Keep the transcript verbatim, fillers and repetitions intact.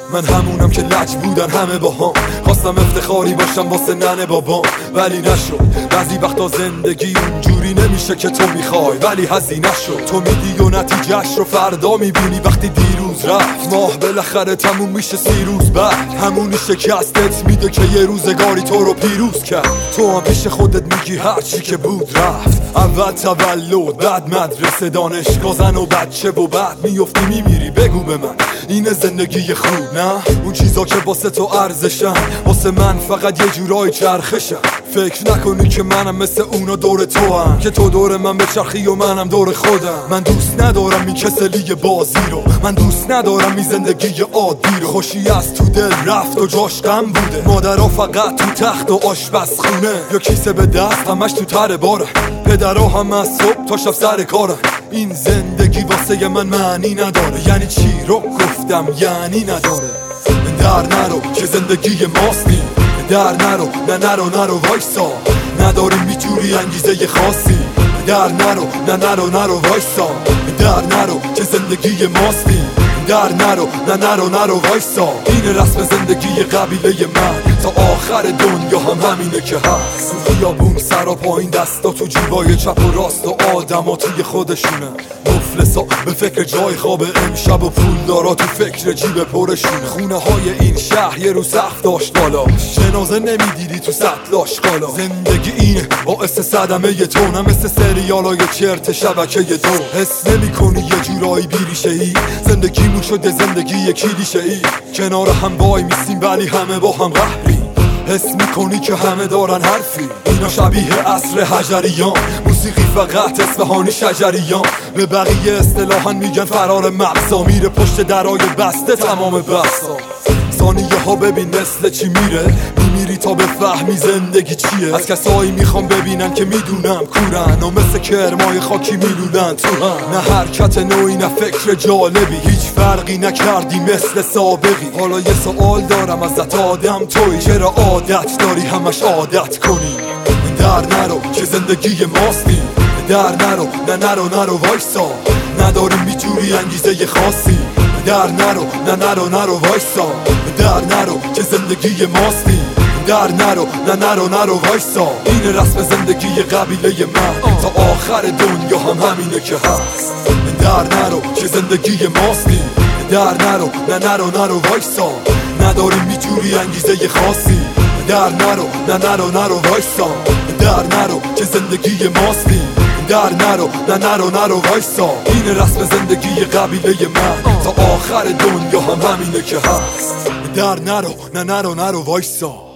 من همونم که لج بودن همه با هم، خواستم افتخاری باشم واسه ننه بابام ولی نشد. بعضی وقتا زندگی اونجوری نمیشه که تو میخوای ولی هزینه شد. تو میدی و نتیجهش رو فردا میبینی وقتی دیروز رفت. ماه بالاخره تموم میشه سی روز بعد، همونی شکستت میده که یه روزگاری تو رو پیروز کرد. تو هم پیش خودت میگی هرچی که بود رفت. اول تولد، بعد مدرسه، دانشگاه، زن و بچه و بعد میفتی میمیری. بگو به من اینه زندگی خوب؟ نه، اون چیزا که واسه تو ارزشن واسه من فقط یه جورای چرخشن. فکر نکنی که منم مثل اونا دور تو هم، که تو دور من بچرخی و منم دور خودم. من دوست ندارم این کسلی بازی رو، من دوست ندارم این زندگی عادی رو. خوشی از تو دل رفت و جاش غم بوده، مادرها فقط تو تخت و آشپزخونه، یا کیسه به دست همش تو تر باره، پدرها هم از صبح تا شب سر کارن. این زندگی واسه من معنی نداره. یعنی چی رو گفتم یعنی نداره. در نرو که زندگی ماستی، در نرو نه نرو نرو وایسا، نداریم میتونی انگیزه خاصی. در نرو نه نرو نرو وایسا، در نرو که زندگی ماستی. در نرو نه نرو نرو وایسا، این رسم زندگی قبیله من تا آخر دنیا هم همینه که هست. خیابون سر و پایین دستا تو جیبای چپ و راست و آدما توی خودشونه. مفلسا به فکر جای خواب امشب و پول دارا تو فکر جیب پرشونه. خونه های این شهر یه رو سقف داشت بالا، جنازه نمیدیدی تو سطلاش قالا. زندگی اینه باعث صدمه ی تو، نه مثل سریالای چرت شبکه دو. حس نمی کنی یه جورایی بیریشه ای، زندگیمون شده زندگی کلیشه ای. کنار هم وای میسیم ولی همه با هم قهری، حس میکنی که همه دارن حرفی. اینا شبیه عصر حجریان، موسیقی فقط اصفهانی شجریان. به بقیه اصطلاحاً میگن فرار مغزا، میره پشت درای بسته تمام بحثا. ثانیه ها ببین مثل چی میره، میمیری تا بفهمی زندگی چیه. از کسایی میخوام ببینن که میدونم کورن و مثل کرمای خاکی میلودن تو هم. نه حرکت نوعی نه فکر جالبی، هیچ فرقی نکردی مثل سابقی. حالا یه سوال دارم ازت آدم توی، چرا عادت داری همش عادت کنی؟ در نرو که زندگی ماستی، در نرو نه نرو نرو وایسا، نداریم میتونی انگیزه خاصی. در نرو نه نرو نرو وایسا، در نرو که زندگی ماستی. در نرو نه نرو نرو وایسا، این رسم زندگی قبیله من تا آخر دنیا هم همینه که هست. در نرو که زندگی ماستی، در نرو نه نرو نرو وایسا، نداریم میتونی انگیزه خاصی. در نرو نه نرو نرو وایسا، در نرو که زندگی ماستی. در نرو نه نرو نرو وایسا، این رسم زندگی قبیله من تا آخر دنیا هم همینه که هست. در نرو نه نرو نرو وایسا.